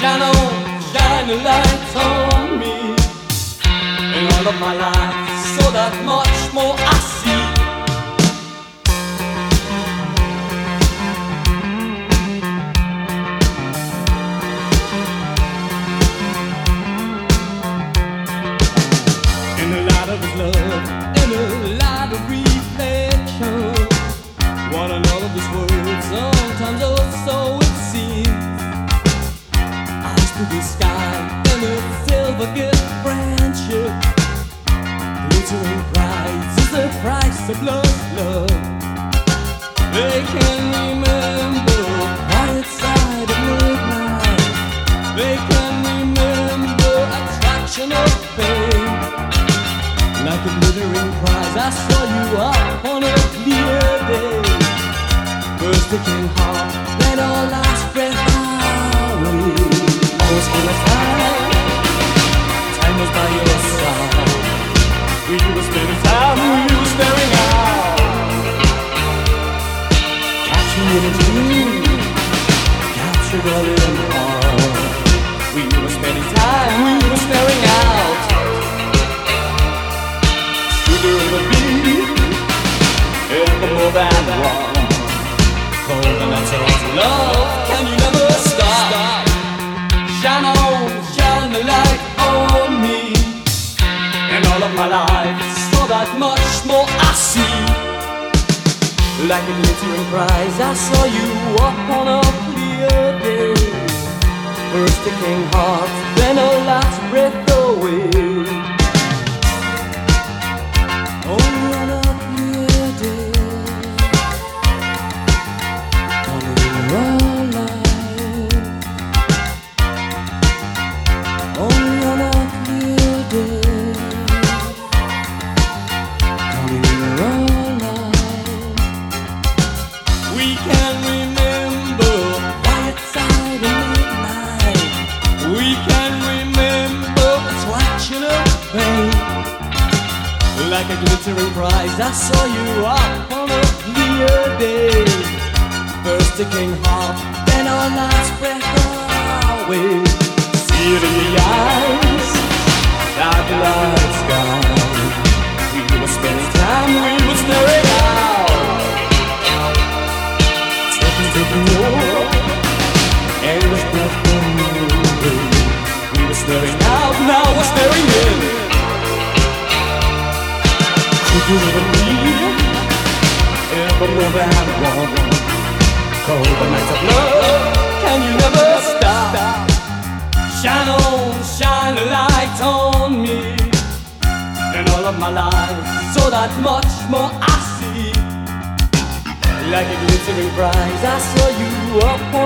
Shine on, shine a light on me. In all of my life, so that much more I see. In the light of his love, in the light of reflection, one another this world, sometimes also it seems. Eyes to the sky, and a silver gift friendship. Glittering prize is the price of love. They can remember quiet side of midnight. They can remember attraction of pain. Like a glittering prize, I saw you up on a clear day. First aching heart, let our last breath away. Almost full of time was by your side. We were spending time, we were staring out. Catching in a dream, captured all in heart. We were spending time, we were staring out. Sugar of a bee, ever more than one. Cold and that's all love, can you never stop? Shine on, shine the light on me. In all of my life, so that much more I see. Like a glittering prize, I saw you up on a clear day. First aching heart, then a last breath away. Only on a clear day, only in our life. Only on a clear day, only in our life. We can remember quiet side of midnight. We can remember attraction of pain. Like a glittering prize, I saw you up on a clear day. First aching heart, then our last breath away. See it in the eyes, dark light sky. We were spending time, we were staring out. Taking more, endless breath from you. We were staring out, now we're staring in. You and me, ever more than one. Cold the nights of love, can you never stop? Shine on, shine a light on me. In all of my life, so that much more I see. Like a glittering prize, I saw you up on